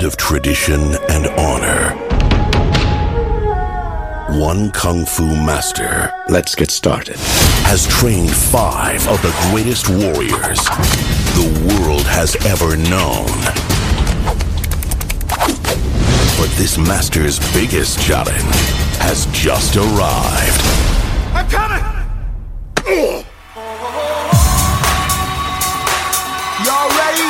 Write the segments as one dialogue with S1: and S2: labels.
S1: of tradition and honor. One Kung Fu master,
S2: let's get started,
S1: has trained 5 of the greatest warriors the world has ever known. But this master's biggest challenge has just arrived.
S3: I'm coming! Y'all ready?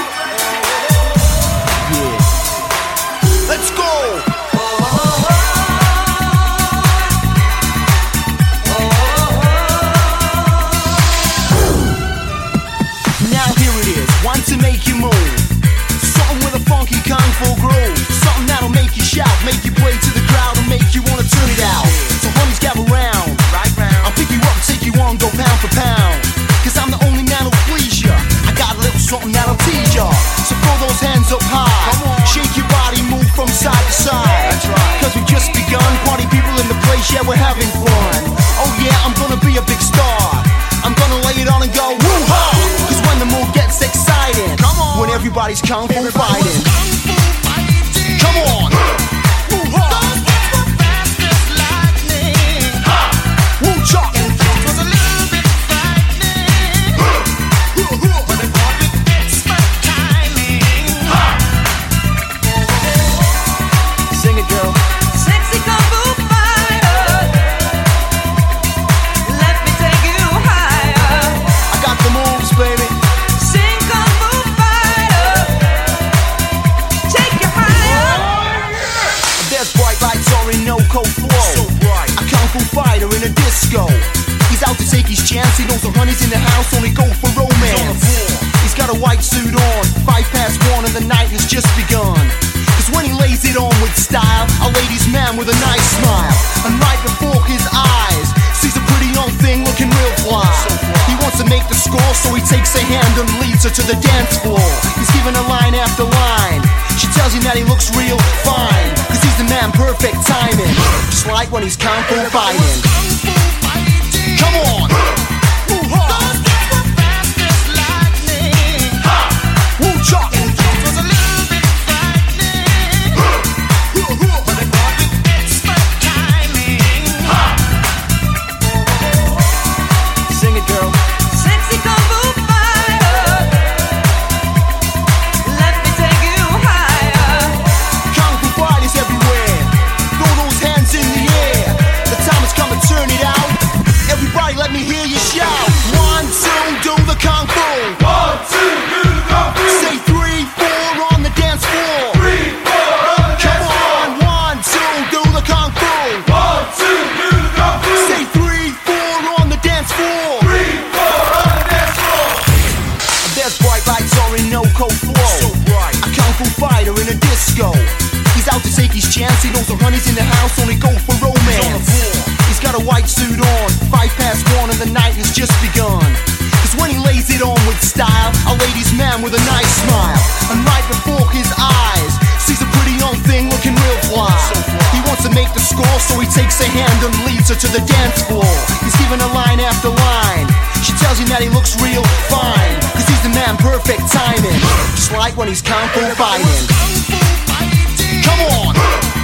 S3: Yeah. Let's go! Now here it is, one to make you move. Something with a funky kung fu groove. Something that'll make you shout, make you play to the crowd, and make you wanna turn it out. So honeys, gather round. I'll pick you up, take you on, go pound for pound. Cause I'm the only man who'll please ya. I got a little something that'll tease ya. So throw those hands up high. Shake your body, move from side to side. That's right. Cause we just begun. Party people in the place, yeah, we're having fun. Oh yeah, I'm gonna be a big star. I'm gonna lay it on and go woo-ha. Cause when the mood gets exciting, when everybody's kung fu fighting. Come on! Woo-ha. Woo-cha. Sing it, girl.
S4: Sexy kung fu fighter, let me take you higher.
S3: I got the moves, baby.
S4: Sing kung fu fighter, take you higher.
S3: There's bright lights or in no cold flow. So bright. A kung fu fighter in a disco. He's out to take his chance. He knows the honey's in the house, only go for romance. He's got a white suit on, 1:05 and the night has just begun. Cause when he lays it on with style, a ladies' man with a nice smile. And right before his eyes, sees a pretty young thing looking real fly. He wants to make the score, so he takes her hand and leads her to the dance floor. He's giving her line after line. She tells him that he looks real fine, cause he's the man, perfect timing. Just like when he's kung fu fighting. Come on! Woo-ha! Woo-cha! Sing it, girl.
S4: Sexy kung fu fighter, let me take you higher.
S3: Kung fu fighters everywhere. Throw those hands in the air. The time has come to turn it out. Everybody let me hear you shout. 1, 2, do the kung fu. 1, 2, do the kung fu. Say 3, 4 on the dance floor. 3, 4 on the dance floor. Come on, 1, 2, do the kung fu. 1, 2, do the kung fu. Say 3, 4 on the dance floor. 3, 4 on the dance floor. There's bright lights or in no cold flow. So bright. A kung fu fighter in a disco. He's out to take his chance. He knows the honey's in the house, only go for romance. He's got a white suit on, 1:05 and the night has just begun. Cause when he lays it on with style, a ladies' man with a nice smile. And right before his eyes, sees a pretty young thing looking real fly. He wants to make the score, so he takes her hand and leads her to the dance floor. He's giving her line after line. She tells him that he looks real fine, cause he's the man, perfect timing. Just like when he's kung fu fighting. Come on!